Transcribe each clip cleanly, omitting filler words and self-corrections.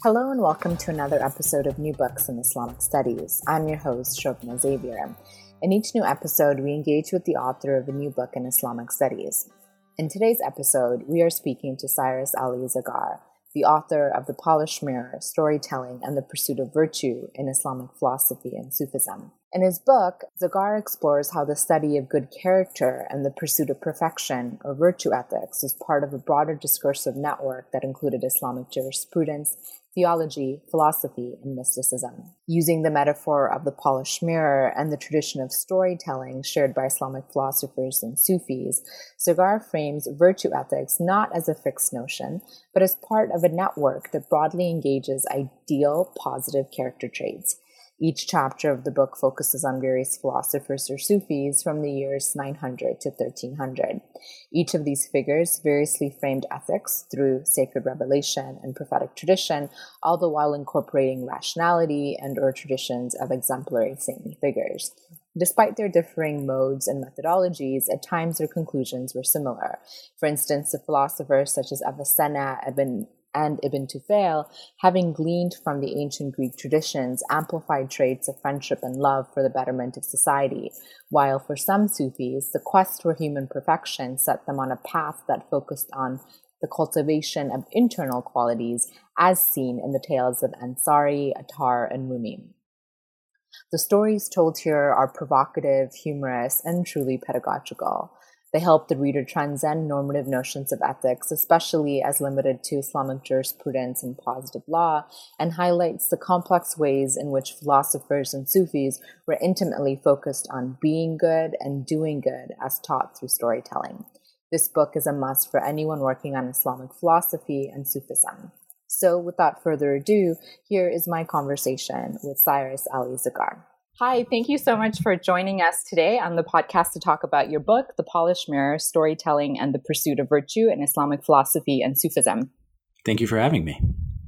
Hello and welcome to another episode of New Books in Islamic Studies. I'm your host, Shobna Xavier. In each new episode, we engage with the author of a new book in Islamic Studies. In today's episode, we are speaking to Cyrus Ali Zagar, the author of The Polished Mirror, Storytelling and the Pursuit of Virtue in Islamic Philosophy and Sufism. In his book, Zagar explores how the study of good character and the pursuit of perfection, or virtue ethics, is part of a broader discursive network that included Islamic jurisprudence, theology, philosophy, and mysticism. Using the metaphor of the polished mirror and the tradition of storytelling shared by Islamic philosophers and Sufis, Zagar frames virtue ethics not as a fixed notion, but as part of a network that broadly engages ideal, positive character traits. Each chapter of the book focuses on various philosophers or Sufis from the years 900 to 1300. Each of these figures variously framed ethics through sacred revelation and prophetic tradition, all the while incorporating rationality and or traditions of exemplary saintly figures. Despite their differing modes and methodologies, at times their conclusions were similar. For instance, the philosophers such as Avicenna and Ibn Tufayl, having gleaned from the ancient Greek traditions, amplified traits of friendship and love for the betterment of society, while for some Sufis, the quest for human perfection set them on a path that focused on the cultivation of internal qualities, as seen in the tales of Ansari, Attar, and Rumi. The stories told here are provocative, humorous, and truly pedagogical. They help the reader transcend normative notions of ethics, especially as limited to Islamic jurisprudence and positive law, and highlights the complex ways in which philosophers and Sufis were intimately focused on being good and doing good as taught through storytelling. This book is a must for anyone working on Islamic philosophy and Sufism. So without further ado, here is my conversation with Cyrus Ali Zagar. Hi, thank you so much for joining us today on the podcast to talk about your book, The Polished Mirror, Storytelling and the Pursuit of Virtue in Islamic Philosophy and Sufism. Thank you for having me.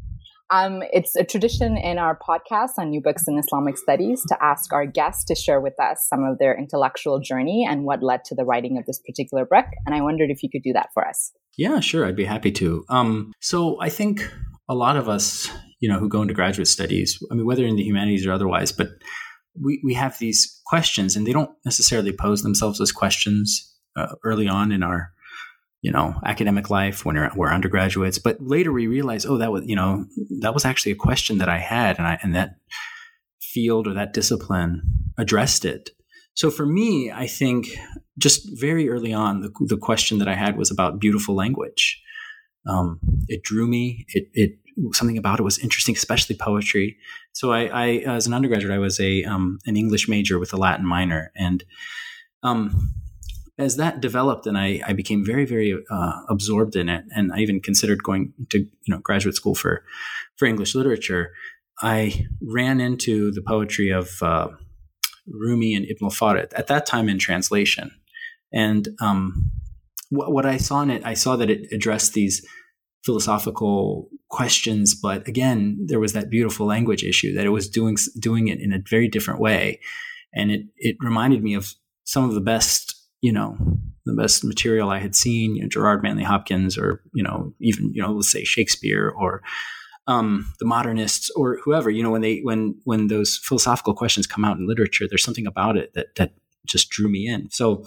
It's a tradition in our podcast on New Books in Islamic Studies to ask our guests to share with us some of their intellectual journey and what led to the writing of this particular book. And I wondered if you could do that for us. Yeah, sure. I'd be happy to. So I think a lot of us, who go into graduate studies, whether in the humanities or otherwise, but we have these questions, and they don't necessarily pose themselves as questions early on in our, academic life when we're undergraduates. But later we realize, that was actually a question that I had, and that field or that discipline addressed it. So for me, I think just very early on, the question that I had was about beautiful language. It drew me. Something about it was interesting, especially poetry. So I as an undergraduate, I was an English major with a Latin minor. And as that developed and I became very, very absorbed in it, and I even considered going to graduate school for English literature, I ran into the poetry of Rumi and Ibn al-Farid, at that time in translation. And what I saw in it, I saw that it addressed these philosophical questions, but again, there was that beautiful language issue, that it was doing it in a very different way. And it reminded me of some of the best material I had seen, Gerard Manley Hopkins, or, even, let's say Shakespeare, or the modernists, or whoever, when those philosophical questions come out in literature, there's something about it that just drew me in. So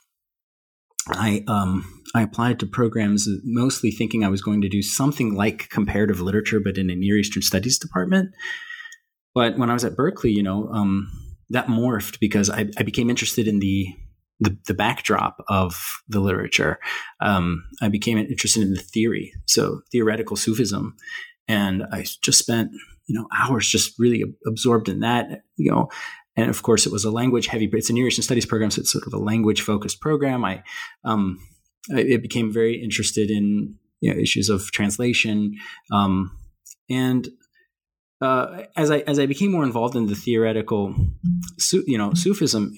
I applied to programs mostly thinking I was going to do something like comparative literature, but in a Near Eastern Studies department. But when I was at Berkeley, that morphed because I became interested in the backdrop of the literature. I became interested in the theory, so theoretical Sufism, and I just spent hours just really absorbed in that. And of course, it was a language-heavy. It's a Near Eastern Studies program, so it's sort of a language-focused program. I became very interested in issues of translation, and as I became more involved in the theoretical, Sufism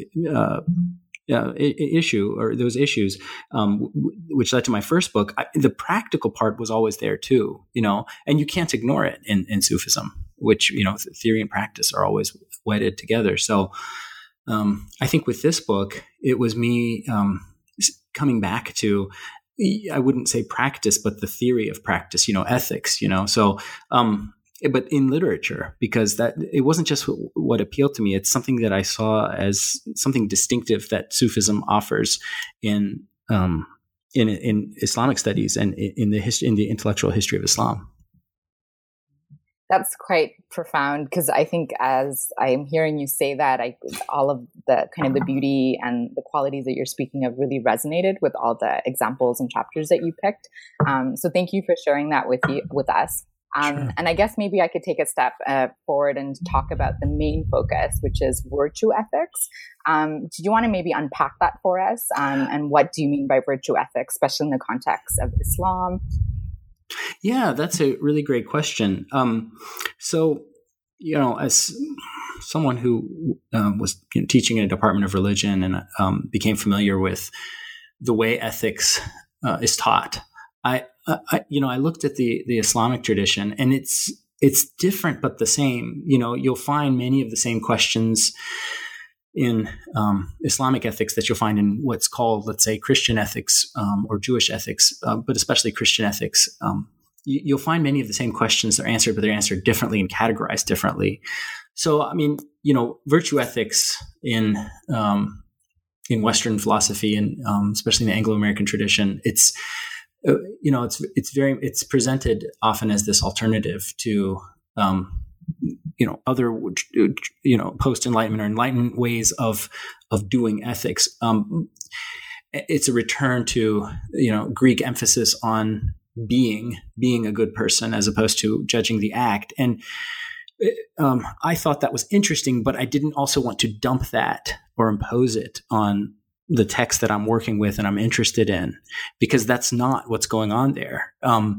issue, or those issues, which led to my first book, the practical part was always there too, and you can't ignore it in Sufism, which theory and practice are always wedded together. So I think with this book, it was me coming back to, I wouldn't say practice, but the theory of practice, ethics, So but in literature, because that it wasn't just what appealed to me. It's something that I saw as something distinctive that Sufism offers in Islamic studies and in the intellectual history of Islam. That's quite profound, because I think as I'm hearing you say that, all of the kind of the beauty and the qualities that you're speaking of really resonated with all the examples and chapters that you picked. So thank you for sharing that with us. Sure. And I guess maybe I could take a step forward and talk about the main focus, which is virtue ethics. Do you want to maybe unpack that for us? And what do you mean by virtue ethics, especially in the context of Islam? Yeah, that's a really great question. So, as someone who was teaching in a department of religion and became familiar with the way ethics is taught, I looked at the Islamic tradition, and it's different but the same. You'll find many of the same questions in Islamic ethics that you'll find in what's called, let's say, Christian ethics or Jewish ethics, but especially Christian ethics. You'll find many of the same questions are answered, but they're answered differently and categorized differently. So, virtue ethics in Western philosophy and especially in the Anglo-American tradition, it's presented often as this alternative to other post-Enlightenment or Enlightenment ways of doing ethics. It's a return to Greek emphasis on being a good person as opposed to judging the act. And I thought that was interesting, but I didn't also want to dump that or impose it on the text that I'm working with and I'm interested in, because that's not what's going on there.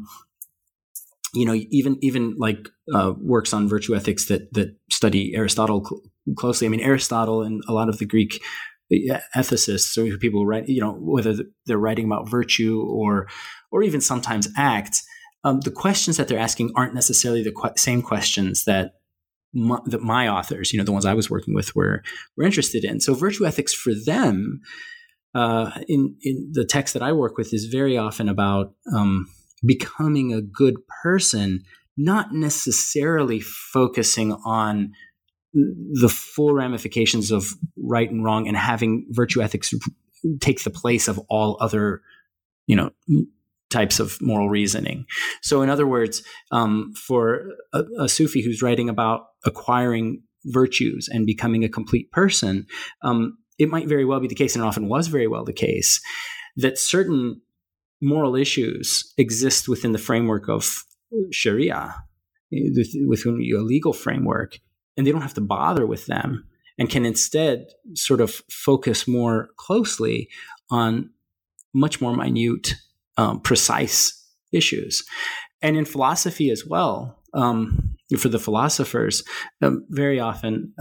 Even like works on virtue ethics that study Aristotle closely. I mean, Aristotle and a lot of the Greek ethicists, or people who write, whether they're writing about virtue or even sometimes acts, the questions that they're asking aren't necessarily the same questions that my authors, the ones I was working with, were interested in. So virtue ethics for them, in the text that I work with, is very often about becoming a good person, not necessarily focusing on the full ramifications of right and wrong and having virtue ethics take the place of all other, types of moral reasoning. So in other words, for a Sufi who's writing about acquiring virtues and becoming a complete person, it might very well be the case, and it often was very well the case, that certain moral issues exist within the framework of Sharia, within a legal framework, and they don't have to bother with them and can instead sort of focus more closely on much more minute, precise issues. And in philosophy as well, for the philosophers, very often,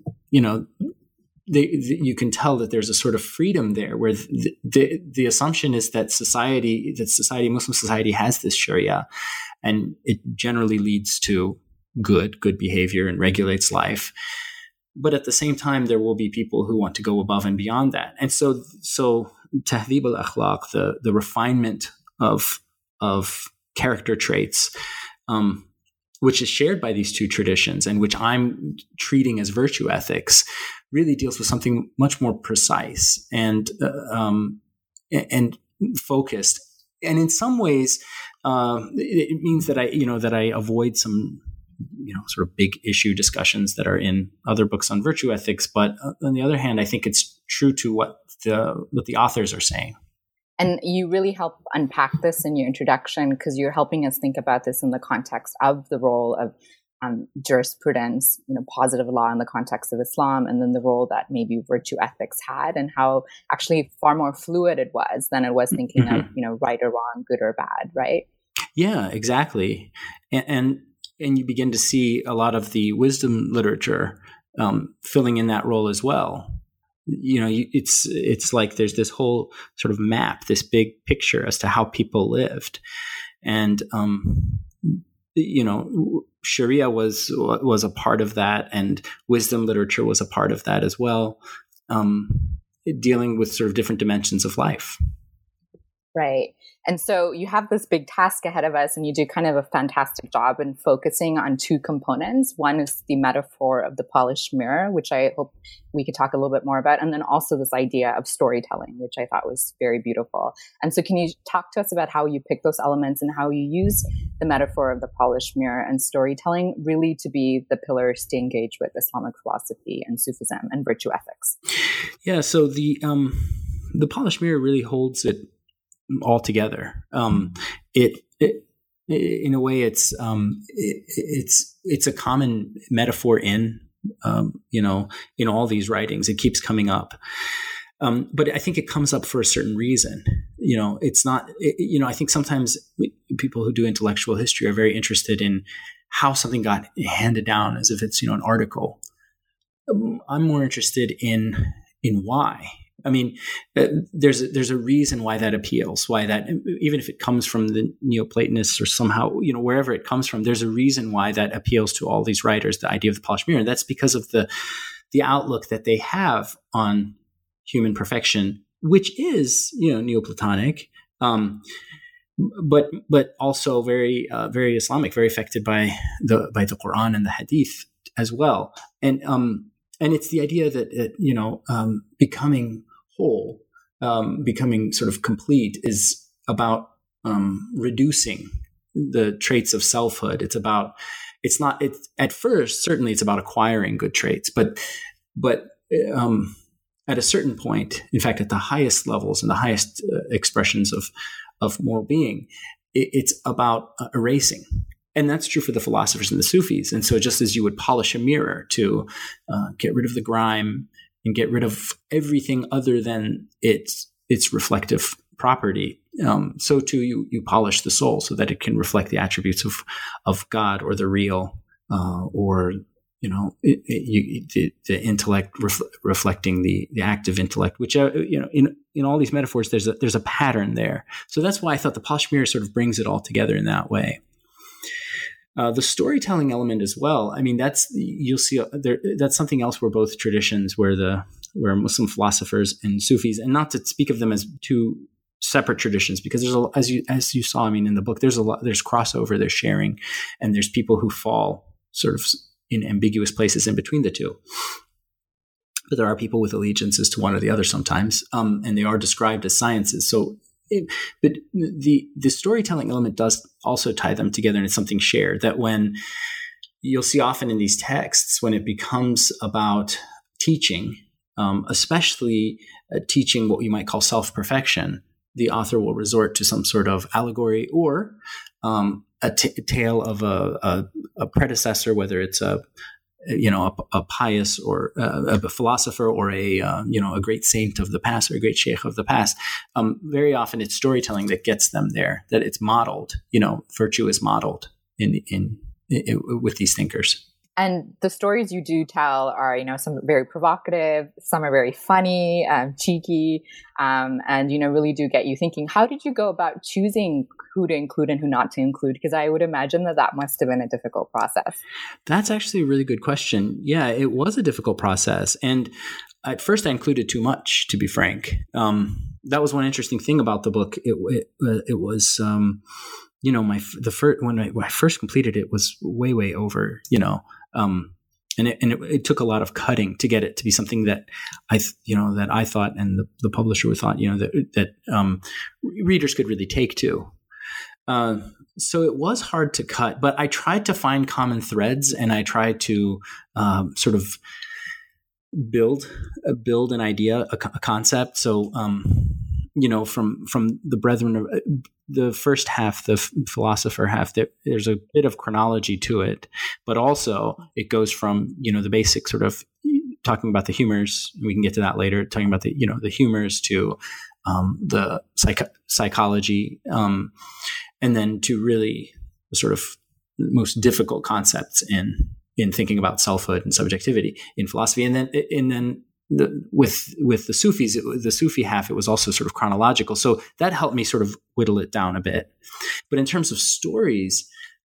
you can tell that there's a sort of freedom there, where the assumption is that Muslim society has this Sharia, and it generally leads to good behavior and regulates life. But at the same time, there will be people who want to go above and beyond that. And so tahdhib al-akhlaq, the refinement of character traits, which is shared by these two traditions and which I'm treating as virtue ethics, really deals with something much more precise and focused. And in some ways, it means that I avoid some sort of big issue discussions that are in other books on virtue ethics. But on the other hand, I think it's true to what the authors are saying. And you really help unpack this in your introduction, because you're helping us think about this in the context of the role of jurisprudence, positive law in the context of Islam, and then the role that maybe virtue ethics had, and how actually far more fluid it was than it was thinking of, right or wrong, good or bad, right? Yeah, exactly. And you begin to see a lot of the wisdom literature filling in that role as well. It's like there's this whole sort of map, this big picture as to how people lived, and Sharia was a part of that, and wisdom literature was a part of that as well, dealing with sort of different dimensions of life. Right. And so you have this big task ahead of us, and you do kind of a fantastic job in focusing on two components. One is the metaphor of the polished mirror, which I hope we could talk a little bit more about. And then also this idea of storytelling, which I thought was very beautiful. And so can you talk to us about how you pick those elements and how you use the metaphor of the polished mirror and storytelling really to be the pillars to engage with Islamic philosophy and Sufism and virtue ethics? Yeah. So the polished mirror really holds it all together. It in a way, it's a common metaphor in all these writings. It keeps coming up, but I think it comes up for a certain reason. It's not. I think sometimes people who do intellectual history are very interested in how something got handed down, as if it's an article. I'm more interested in why. I mean, there's a reason why that appeals, why that, even if it comes from the Neoplatonists or somehow, wherever it comes from, there's a reason why that appeals to all these writers, the idea of the polished mirror. And that's because of the outlook that they have on human perfection, which is, Neoplatonic, but also very, very Islamic, very affected by the Quran and the Hadith as well. And it's the idea that, becoming whole, becoming sort of complete is about reducing the traits of selfhood. It's at first, certainly it's about acquiring good traits, but at a certain point, in fact, at the highest levels and the highest expressions of moral being, it's about erasing. And that's true for the philosophers and the Sufis. And so just as you would polish a mirror to get rid of the grime and get rid of everything other than its reflective property, so too you polish the soul so that it can reflect the attributes of God or the real, or the intellect reflecting the active intellect, which in all these metaphors there's a pattern there. So that's why I thought the polished mirror sort of brings it all together in that way. The storytelling element as well. I mean, you'll see that's something else where both traditions, where Muslim philosophers and Sufis, and not to speak of them as two separate traditions, because there's as you saw, I mean, in the book, there's crossover, there's sharing, and there's people who fall sort of in ambiguous places in between the two. But there are people with allegiances to one or the other sometimes, and they are described as sciences. So. But the storytelling element does also tie them together, and it's something shared, that when you'll see often in these texts, when it becomes about teaching, especially teaching what you might call self-perfection, the author will resort to some sort of allegory or a tale of a predecessor, whether it's a pious or a philosopher or a great saint of the past or a great sheikh of the past. Very often it's storytelling that gets them there, that it's modeled, virtue is modeled in with these thinkers. And the stories you do tell are, some very provocative, some are very funny, cheeky, and, really do get you thinking. How did you go about choosing who to include and who not to include? Because I would imagine that must have been a difficult process. That's actually a really good question. Yeah, it was a difficult process. And at first I included too much, to be frank. That was one interesting thing about the book. It was, when I first completed it was way over, and it took a lot of cutting to get it to be something that I thought, and the publisher thought, that readers could really take to. So it was hard to cut, but I tried to find common threads, and I tried to sort of build an idea, a concept. So, from the brethren, the first half, the philosopher half, there's a bit of chronology to it, but also it goes from, the basic sort of talking about the humors. We can get to that later, talking about the humors to the psychology, and then to really the sort of most difficult concepts in thinking about selfhood and subjectivity in philosophy. And then with the Sufis, the Sufi half, it was also sort of chronological. So that helped me sort of whittle it down a bit. But in terms of stories,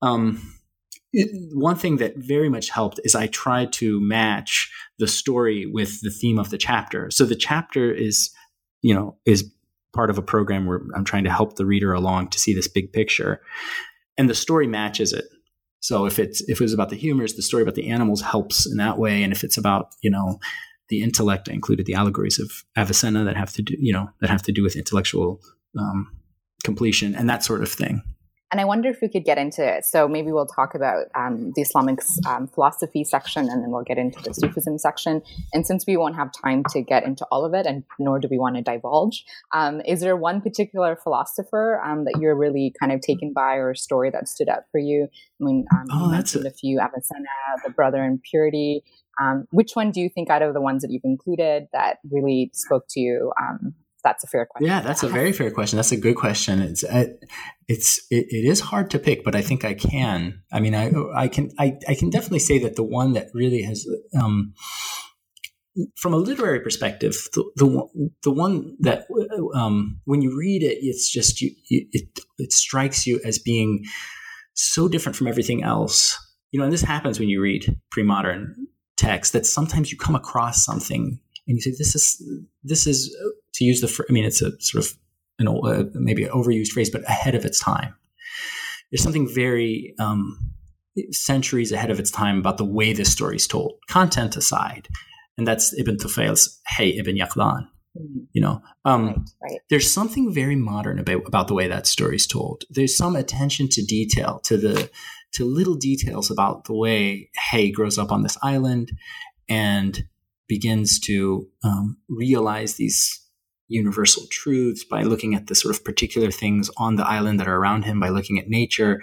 one thing that very much helped is I tried to match the story with the theme of the chapter. So the chapter is part of a program where I'm trying to help the reader along to see this big picture, and the story matches it. So if it was about the humors, the story about the animals helps in that way. And if it's about, the intellect, I included the allegories of Avicenna that have to do with intellectual completion and that sort of thing. And I wonder if we could get into it. So maybe we'll talk about the Islamic philosophy section, and then we'll get into the Sufism section. And since we won't have time to get into all of it, and nor do we want to divulge, is there one particular philosopher that you're really kind of taken by, or a story that stood out for you? I mean, you mentioned a few: Avicenna, the Brother in Purity. Which one do you think out of the ones that you've included that really spoke to you? That's a fair question. Yeah, that's a very fair question. That's a good question. It is hard to pick, but I think I can. I mean, I can definitely say that the one that really has, from a literary perspective, the one that when you read it, it's just it strikes you as being so different from everything else. And this happens when you read pre-modern text, that sometimes you come across something and you say, this is to use it's a sort of maybe an overused phrase, but ahead of its time. There's something very centuries ahead of its time about the way this story is told, content aside. And that's Ibn Tufail's Hey Ibn Yaqdhan. Right. There's something very modern about the way that story is told. There's some attention to detail, to little details about the way Hey grows up on this island and begins to realize these universal truths by looking at the sort of particular things on the island that are around him, by looking at nature.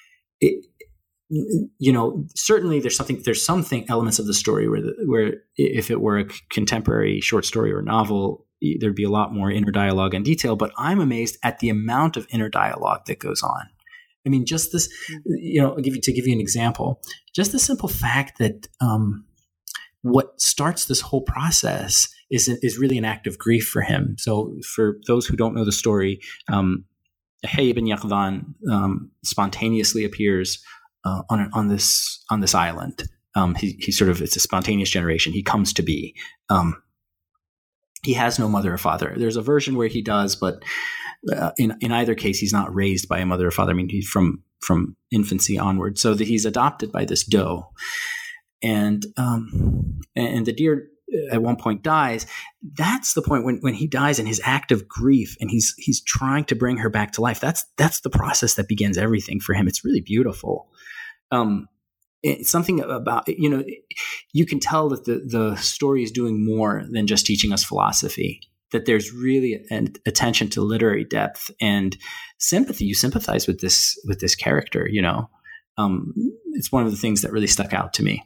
Certainly there's something elements of the story where if it were a contemporary short story or novel, there'd be a lot more inner dialogue and detail. But I'm amazed at the amount of inner dialogue that goes on. I mean, just this, to give you an example, just the simple fact that what starts this whole process is really an act of grief for him. So for those who don't know the story, Hey Ibn Yaqdhan spontaneously appears on this island. He sort of, it's a spontaneous generation. He comes to be. He has no mother or father. There's a version where he does, but in either case, he's not raised by a mother or father. I mean, he's from infancy onward. So that he's adopted by this doe, and the deer at one point dies. That's the point when he dies, and his act of grief, and he's trying to bring her back to life. That's the process that begins everything for him. It's really beautiful. It's something about, you can tell that the story is doing more than just teaching us philosophy, that there's really an attention to literary depth and sympathy. You sympathize with this character, it's one of the things that really stuck out to me.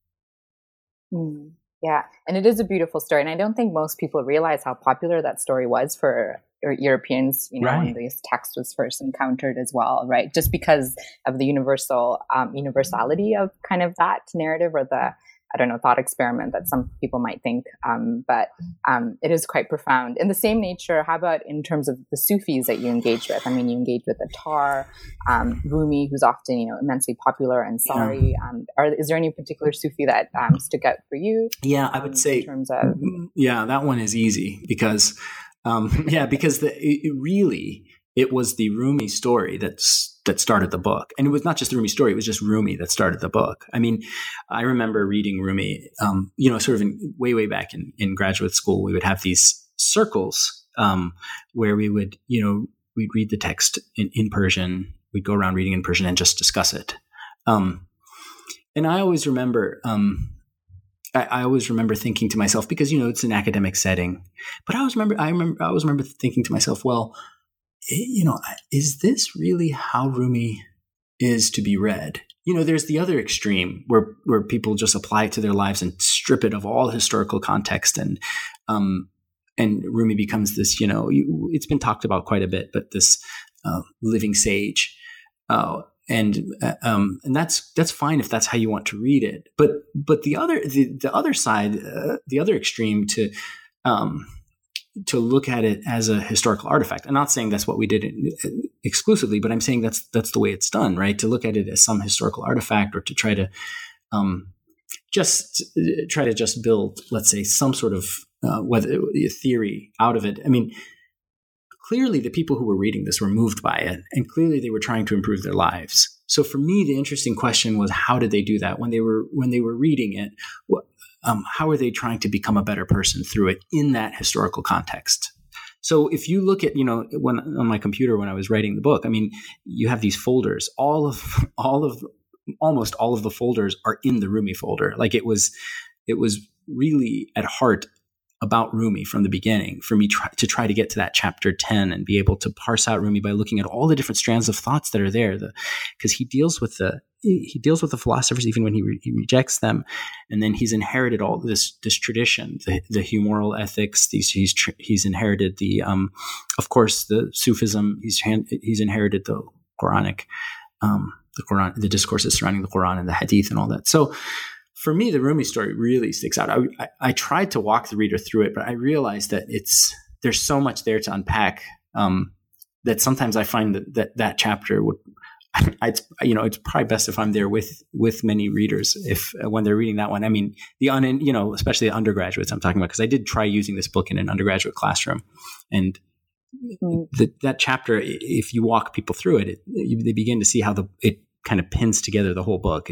Yeah. And it is a beautiful story. And I don't think most people realize how popular that story was for Europeans, right, when this text was first encountered as well, right? Just because of the universality of kind of that narrative, or the, thought experiment that some people might think. But it is quite profound. In the same nature, how about in terms of the Sufis that you engage with? I mean, you engage with Attar, Rumi, who's often, immensely popular, and Sari. Is there any particular Sufi that stuck out for you? Yeah, I would say, in terms of... that one is easy because, it was the Rumi story that started the book. And it was not just the Rumi story, it was just Rumi that started the book. I mean, I remember reading Rumi, sort of way back in graduate school. We would have these circles where we would, we'd read the text in Persian. We'd go around reading in Persian and just discuss it. And I always remember... I always remember thinking to myself, because it's an academic setting, but I always remember thinking to myself, well, is this really how Rumi is to be read? There's the other extreme where people just apply it to their lives and strip it of all historical context, and Rumi becomes this, it's been talked about quite a bit, but this living sage. And that's fine if that's how you want to read it. But the other side, the other extreme, to look at it as a historical artifact. I'm not saying that's what we did exclusively, but I'm saying that's the way it's done, right? To look at it as some historical artifact, or to try to just build, let's say, some sort of whether a theory out of it. I mean, clearly the people who were reading this were moved by it, and clearly they were trying to improve their lives. So for me, the interesting question was, how did they do that when they were reading it? How are they trying to become a better person through it in that historical context? So if you look at, when on my computer when I was writing the book, I mean, you have these folders. Almost all of the folders are in the Rumi folder. Like it was really at heart about Rumi from the beginning for me to try to get to that chapter 10 and be able to parse out Rumi by looking at all the different strands of thoughts that are there. Because he deals with the philosophers even when he rejects them, and then he's inherited all this tradition, the humoral ethics. He's inherited of course, the Sufism. He's inherited the Quranic, the Quran, the discourses surrounding the Quran and the Hadith and all that. So for me, the Rumi story really sticks out. I tried to walk the reader through it, but I realized that there's so much there to unpack that sometimes I find that chapter would. It's probably best if I'm there with many readers when they're reading that one. I mean, especially the undergraduates I'm talking about, because I did try using this book in an undergraduate classroom, and that chapter, if you walk people through it, they begin to see how it kind of pins together the whole book.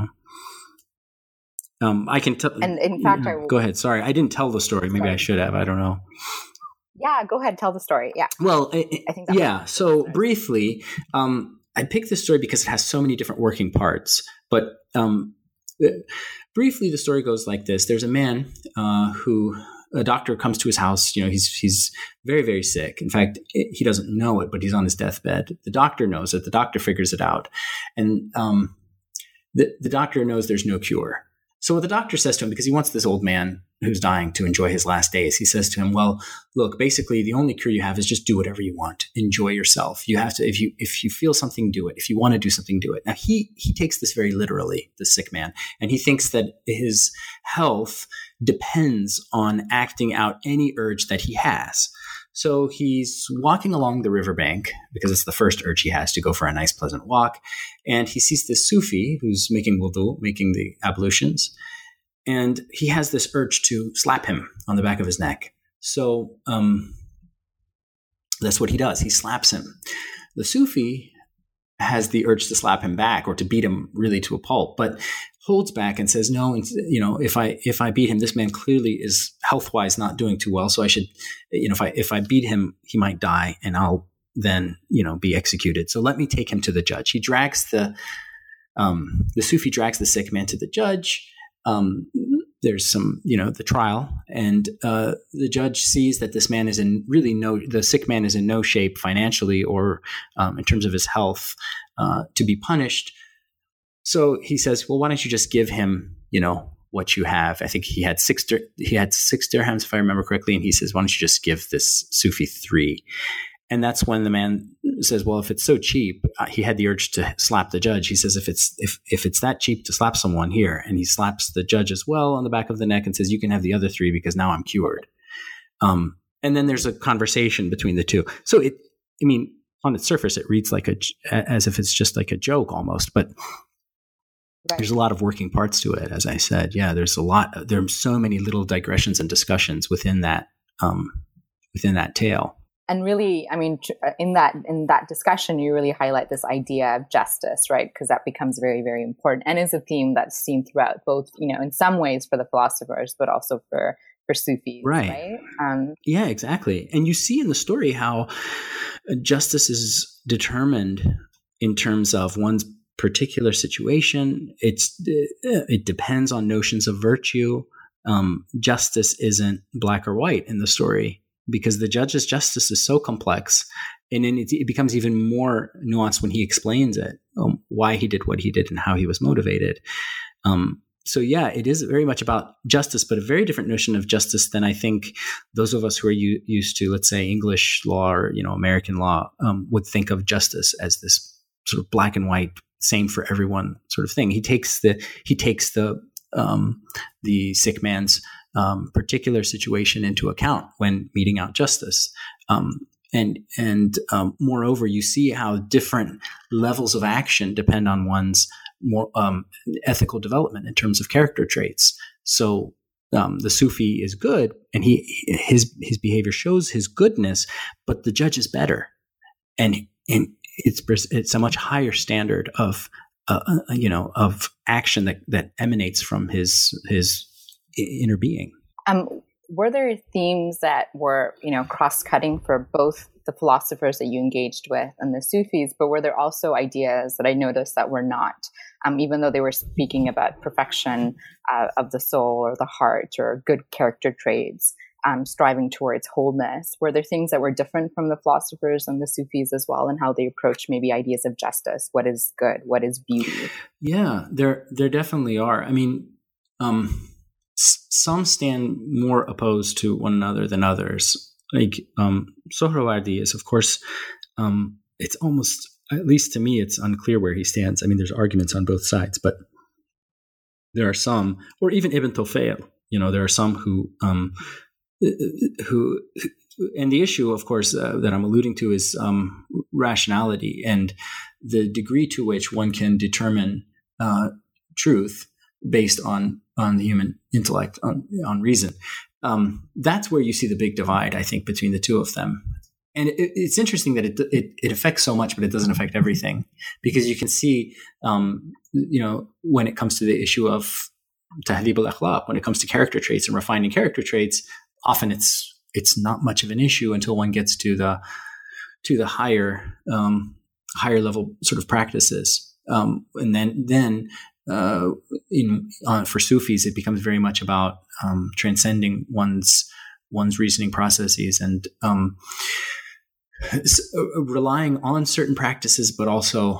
I can tell. And in fact, go ahead. Sorry, I didn't tell the story. Maybe I should have. I don't know. Yeah, go ahead. Tell the story. Yeah. Well, I think. Yeah. So briefly, I picked this story because it has so many different working parts. But briefly, the story goes like this: there's a man who a doctor comes to his house. He's very, very sick. In fact, he doesn't know it, but he's on his deathbed. The doctor knows it. The doctor figures it out, and the doctor knows there's no cure. So what the doctor says to him, because he wants this old man who's dying to enjoy his last days, he says to him, well, look, basically the only cure you have is just do whatever you want. Enjoy yourself. You have to, if you feel something, do it. If you want to do something, do it. Now he takes this very literally, the sick man, and he thinks that his health depends on acting out any urge that he has. So he's walking along the riverbank because it's the first urge he has to go for a nice, pleasant walk. And he sees this Sufi who's making wudu, making the ablutions. And he has this urge to slap him on the back of his neck. So that's what he does. He slaps him. The Sufi has the urge to slap him back or to beat him really to a pulp, but holds back and says, no, if I beat him, this man clearly is health-wise not doing too well. So I should, if I beat him, he might die and I'll then, be executed. So let me take him to the judge. He drags the Sufi drags the sick man to the judge. There's some, the trial, and the judge sees that this man the sick man is in no shape financially or in terms of his health to be punished. So he says, well, why don't you just give him, what you have? I think he had six dirhams, if I remember correctly. And he says, why don't you just give this Sufi 3? And that's when the man says, well, if it's so cheap, he had the urge to slap the judge. He says, if it's that cheap to slap someone, here. And he slaps the judge as well on the back of the neck and says, you can have the other 3 because now I'm cured. And then there's a conversation between the two. So on its surface, it reads as if it's just like a joke almost, but right. There's a lot of working parts to it. As I said, there's there are so many little digressions and discussions within that tale. And really, in that discussion, you really highlight this idea of justice, right? Because that becomes very, very important and is a theme that's seen throughout both, in some ways for the philosophers, but also for Sufis, right? Yeah, exactly. And you see in the story how justice is determined in terms of one's particular situation. It depends on notions of virtue. Justice isn't black or white in the story, because the judge's justice is so complex, and then it becomes even more nuanced when he explains it, why he did what he did and how he was motivated. So it is very much about justice, but a very different notion of justice than I think those of us who are used to, let's say, English law or American law would think of justice as this sort of black and white, same for everyone sort of thing. He takes the sick man's particular situation into account when meting out justice. And moreover, you see how different levels of action depend on one's more ethical development in terms of character traits. So the Sufi is good, and his behavior shows his goodness, but the judge is better, and it's a much higher standard of of action that emanates from his inner being. Were there themes that were, cross-cutting for both the philosophers that you engaged with and the Sufis, but were there also ideas that I noticed that were not, even though they were speaking about perfection of the soul or the heart or good character traits, striving towards wholeness? Were there things that were different from the philosophers and the Sufis as well, and how they approach maybe ideas of justice? What is good? What is beauty? Yeah, there definitely are. I mean, some stand more opposed to one another than others. Like Sohrawardi is, of course, it's almost, at least to me, it's unclear where he stands. I mean, there's arguments on both sides, but there are some, or even Ibn Tufayl, there are some who, and the issue, of course, that I'm alluding to is rationality and the degree to which one can determine truth based on the human intellect, on reason. That's where you see the big divide, I think, between the two of them. And it's interesting that it affects so much, but it doesn't affect everything, because you can see, when it comes to the issue of tahdhib al-akhlaq, when it comes to character traits and refining character traits, often it's not much of an issue until one gets to the higher level sort of practices, and then. For Sufis, it becomes very much about transcending one's reasoning processes and relying on certain practices, but also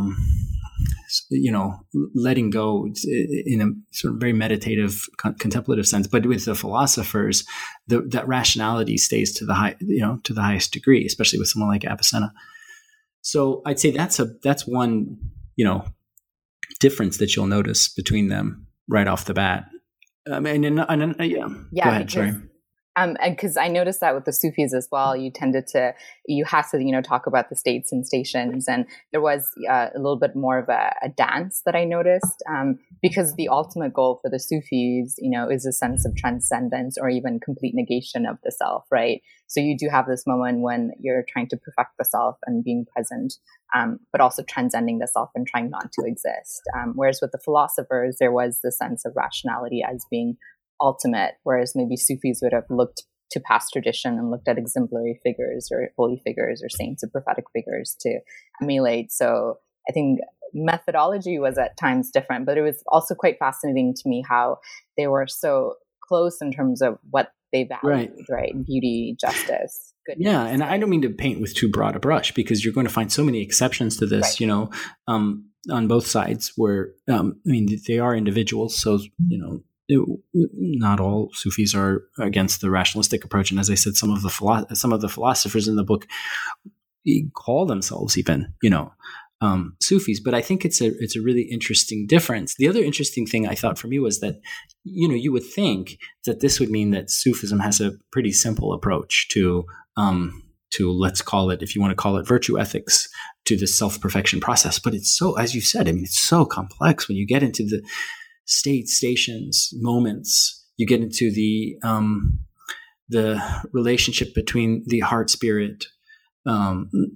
letting go in a sort of very meditative, contemplative sense. But with the philosophers, that rationality stays to the highest degree, especially with someone like Avicenna. So I'd say that's one difference that you'll notice between them right off the bat. Go ahead. Sorry. Because I noticed that with the Sufis as well, you have to, talk about the states and stations. And there was a little bit more of a dance that I noticed, because the ultimate goal for the Sufis, is a sense of transcendence or even complete negation of the self, right? So you do have this moment when you're trying to perfect the self and being present, but also transcending the self and trying not to exist. Whereas with the philosophers, there was the sense of rationality as being ultimate, whereas maybe Sufis would have looked to past tradition and looked at exemplary figures or holy figures or saints or prophetic figures to emulate. So I think methodology was at times different, but it was also quite fascinating to me how they were so close in terms of what they valued, right? Beauty, justice, goodness. Yeah, and I don't mean to paint with too broad a brush, because you're going to find so many exceptions to this, on both sides where, they are individuals. So, not all Sufis are against the rationalistic approach, and as I said, some of the philosophers in the book call themselves even, Sufis. But I think it's a really interesting difference. The other interesting thing I thought for me was that, you would think that this would mean that Sufism has a pretty simple approach to let's call it, if you want to call it, virtue ethics, to the self-perfection process. But it's so, as you said, it's so complex when you get into the states, stations, moments. You get into the relationship between the heart, spirit, and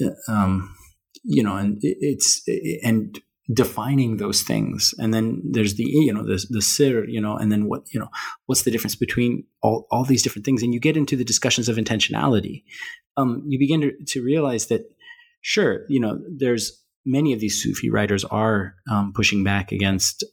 and defining those things. And then there's the sir, and then what's the difference between all these different things? And you get into the discussions of intentionality. You begin to realize that, sure, there's many of these Sufi writers are pushing back against,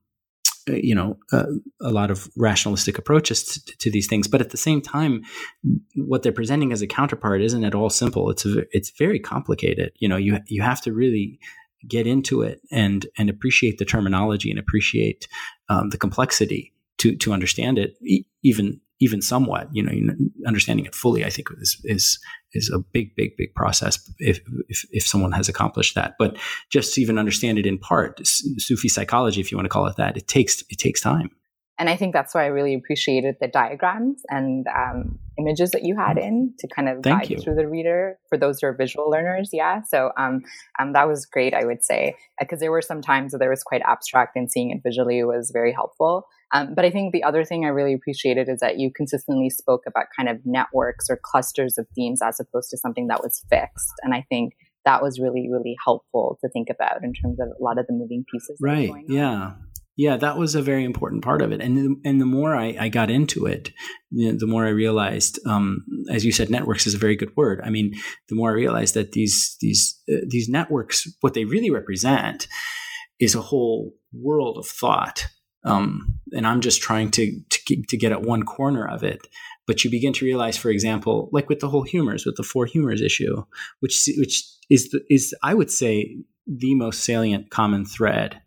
a lot of rationalistic approaches to these things. But at the same time, what they're presenting as a counterpart isn't at all simple. It's very complicated. You have to really get into it and appreciate the terminology and appreciate the complexity to understand it, even somewhat. Understanding it fully, I think, is a big process if someone has accomplished that. But just to even understand it in part, Sufi psychology, if you want to call it that, it takes time. And I think that's why I really appreciated the diagrams and images that you had in to kind of guide through the reader for those who are visual learners. Yeah. So that was great, I would say, because there were some times that there was quite abstract, and seeing it visually was very helpful. But I think the other thing I really appreciated is that you consistently spoke about kind of networks or clusters of themes as opposed to something that was fixed. And I think that was really, really helpful to think about in terms of a lot of the moving pieces. Right. Yeah. Yeah, that was a very important part of it. And the more I got into it, the more I realized, as you said, networks is a very good word. I mean, the more I realized that these networks, what they really represent is a whole world of thought. And I'm just trying to get at one corner of it. But you begin to realize, for example, like with the whole humors, with the four humors issue, which is I would say the most salient common thread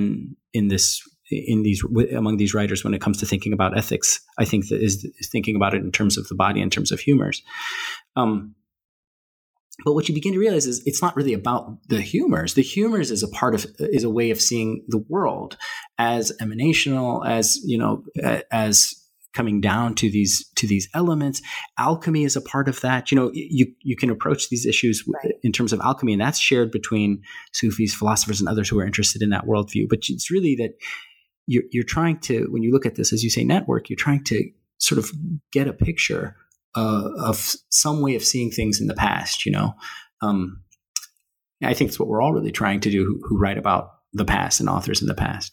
among these writers when it comes to thinking about ethics. I think that is thinking about it in terms of the body, in terms of humors. But what you begin to realize is it's not really about the humors. The humors is a way of seeing the world as emanational, as coming down to these elements. Alchemy is a part of that. You can approach these issues in terms of alchemy, and that's shared between Sufis, philosophers, and others who are interested in that worldview. But it's really that you're trying to, when you look at this, as you say, network, you're trying to sort of get a picture of some way of seeing things in the past. I think it's what we're all really trying to do who write about the past and authors in the past.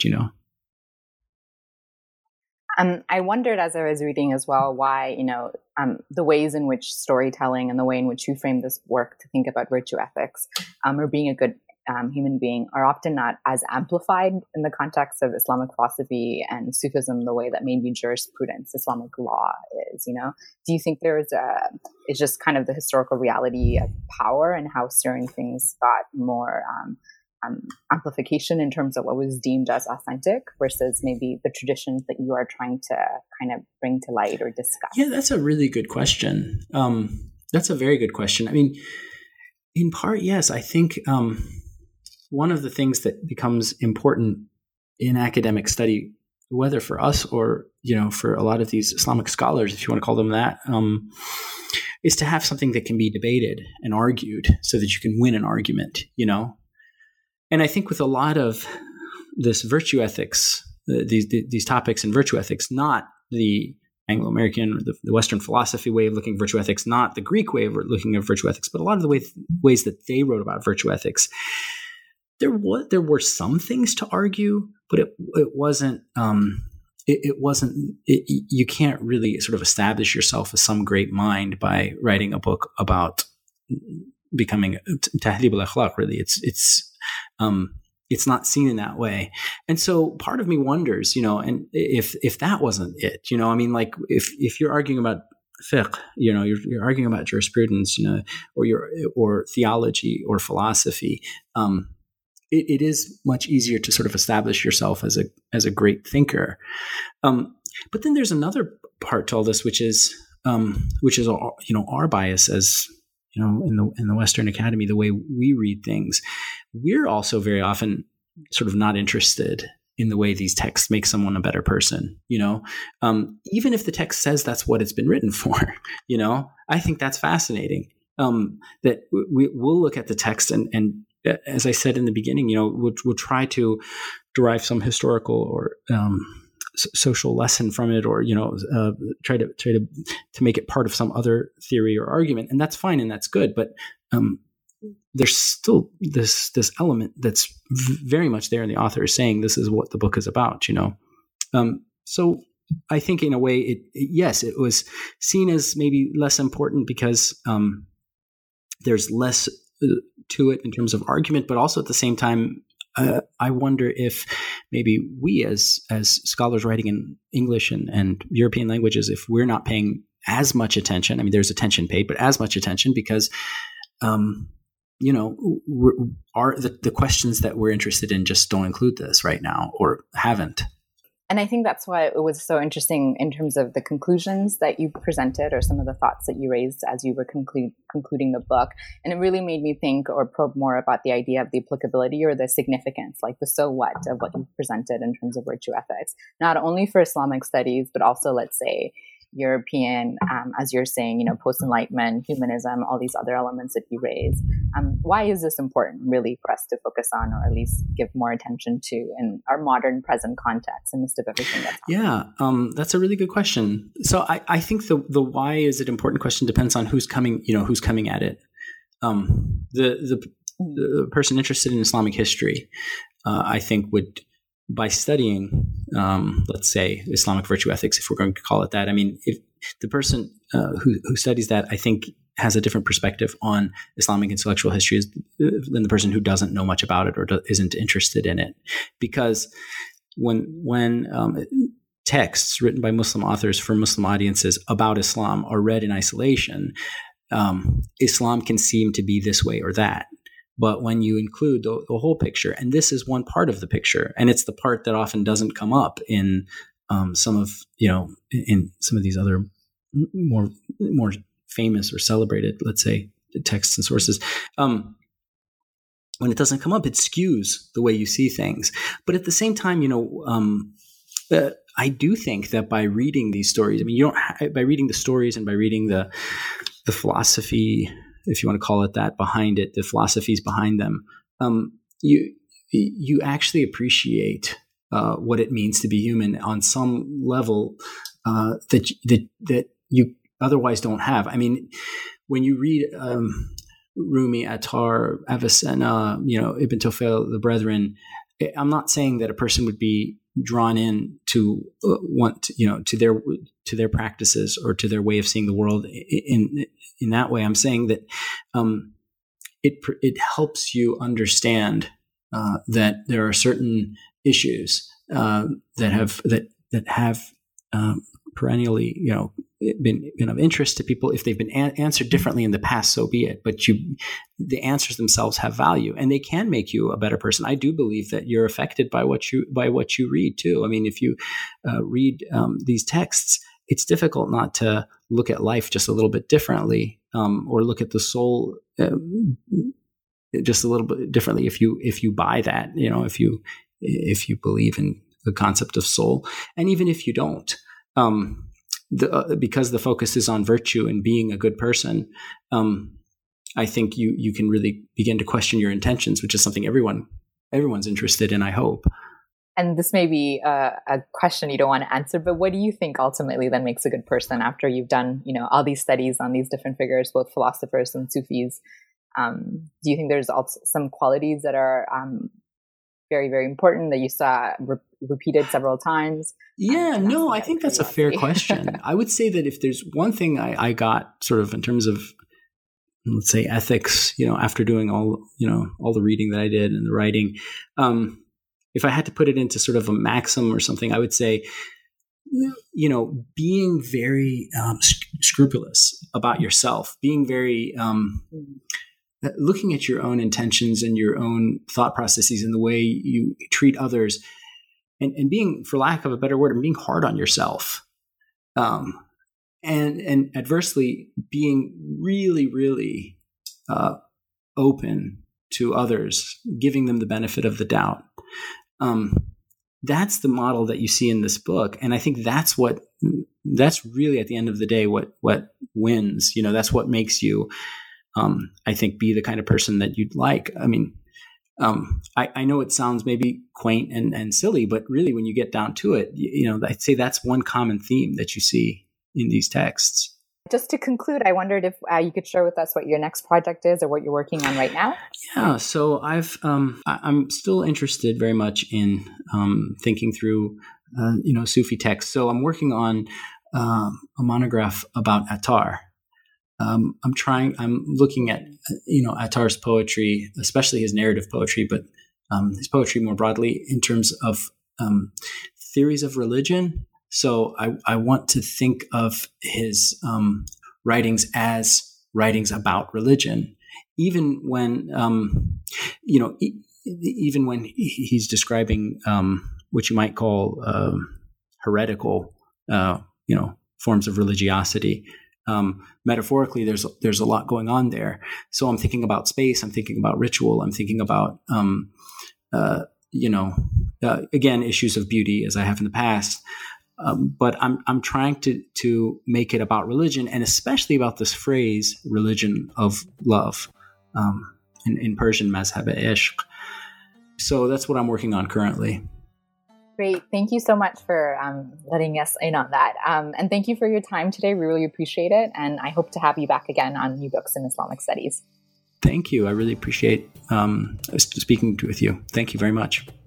I wondered as I was reading as well why, the ways in which storytelling and the way in which you frame this work to think about virtue ethics or being a good human being are often not as amplified in the context of Islamic philosophy and Sufism the way that maybe jurisprudence, Islamic law is. Do you think it's just kind of the historical reality of power and how certain things got more amplification in terms of what was deemed as authentic versus maybe the traditions that you are trying to kind of bring to light or discuss? Yeah, that's a really good question. That's a very good question. I mean, in part, yes. I think one of the things that becomes important in academic study, whether for us or, for a lot of these Islamic scholars, if you want to call them that, is to have something that can be debated and argued so that you can win an argument, And I think with a lot of this virtue ethics, these topics in virtue ethics, not the Anglo-American, the Western philosophy way of looking at virtue ethics, not the Greek way of looking at virtue ethics, but a lot of the ways that they wrote about virtue ethics, there were some things to argue, but it wasn't. You can't really sort of establish yourself as some great mind by writing a book about becoming tahdhib al-akhlaq. Really, it's not seen in that way. And so part of me wonders, and if that wasn't it, I mean, like if you're arguing about fiqh, you're arguing about jurisprudence, or theology or philosophy, it is much easier to sort of establish yourself as a great thinker. But then there's another part to all this, which is our bias as, in the Western Academy, the way we read things. We're also very often sort of not interested in the way these texts make someone a better person, even if the text says that's what it's been written for, I think that's fascinating. That we'll look at the text and as I said in the beginning, we'll try to derive some historical or social lesson from it, or try to make it part of some other theory or argument, and that's fine and that's good. But there's still this element that's very much there, and the author is saying this is what the book is about. So I think in a way, it was seen as maybe less important because there's less to it in terms of argument, but also at the same time, I wonder if maybe we as scholars writing in English and European languages, if we're not paying as much attention. I mean, there's attention paid, but as much attention because, the questions that we're interested in just don't include this right now or haven't. And I think that's why it was so interesting in terms of the conclusions that you presented or some of the thoughts that you raised as you were concluding the book. And it really made me think or probe more about the idea of the applicability or the significance, like the so what of what you presented in terms of virtue ethics, not only for Islamic studies, but also, let's say, European, as you're saying, post-Enlightenment, humanism, all these other elements that you raise. Why is this important really for us to focus on, or at least give more attention to in our modern present context in midst of everything that's happening? That's a really good question. So I think the why is it important question depends on who's coming at it. The person interested in Islamic history, I think would, by studying, let's say, Islamic virtue ethics, if we're going to call it that. I mean, if the person who studies that, I think, has a different perspective on Islamic intellectual history than the person who doesn't know much about it or isn't interested in it. Because when texts written by Muslim authors for Muslim audiences about Islam are read in isolation, Islam can seem to be this way or that. But when you include the whole picture, and this is one part of the picture, and it's the part that often doesn't come up in some of these other more famous or celebrated, let's say, texts and sources. When it doesn't come up, it skews the way you see things. But at the same time, I do think that by reading these stories, by reading the stories and by reading the philosophy, if you want to call it that, behind it, the philosophies behind them, you actually appreciate what it means to be human on some level that you otherwise don't have. I mean, when you read Rumi, Attar, Avicenna, Ibn Tufayl, the Brethren, I'm not saying that a person would be drawn in to to their practices or to their way of seeing the world in that way. I'm saying that it helps you understand that there are certain issues that have perennially been of interest to people. If they've been answered differently in the past, so be it. But the answers themselves have value, and they can make you a better person. I do believe that you're affected by what you read too. I mean, if you read these texts, it's difficult not to look at life just a little bit differently, or look at the soul just a little bit differently. If you buy that, if you believe in the concept of soul, and even if you don't. Because the focus is on virtue and being a good person, I think you can really begin to question your intentions, which is something everyone's interested in, I hope. And this may be a question you don't want to answer, but what do you think ultimately then makes a good person after you've done, all these studies on these different figures, both philosophers and Sufis? Do you think there's also some qualities that are very, very important that you saw repeated several times? I think that's a fair question. I would say that if there's one thing I got sort of in terms of, let's say, ethics, after doing all the reading that I did and the writing, if I had to put it into sort of a maxim or something, I would say, being very scrupulous about yourself, being very looking at your own intentions and your own thought processes and the way you treat others, and being, for lack of a better word, being hard on yourself, and adversely being really, really open to others, giving them the benefit of the doubt. That's the model that you see in this book, and I think that's really at the end of the day what wins. That's what makes you, I think, be the kind of person that you'd like. I mean, I know it sounds maybe quaint and silly, but really when you get down to it, I'd say that's one common theme that you see in these texts. Just to conclude, I wondered if you could share with us what your next project is or what you're working on right now. Yeah, so I'm still interested very much in thinking through, Sufi texts. So I'm working on a monograph about Attar. I'm looking at, Attar's poetry, especially his narrative poetry, but his poetry more broadly in terms of theories of religion. So I want to think of his writings as writings about religion, even when, even when he's describing what you might call heretical, forms of religiosity. Metaphorically, there's a lot going on there. So I'm thinking about space. I'm thinking about ritual. I'm thinking about, again, issues of beauty as I have in the past. But I'm trying to make it about religion, and especially about this phrase, religion of love, in Persian, mazhab-e-ishq. So that's what I'm working on currently. Great. Thank you so much for letting us in on that. And thank you for your time today. We really appreciate it. And I hope to have you back again on New Books in Islamic Studies. Thank you. I really appreciate speaking with you. Thank you very much.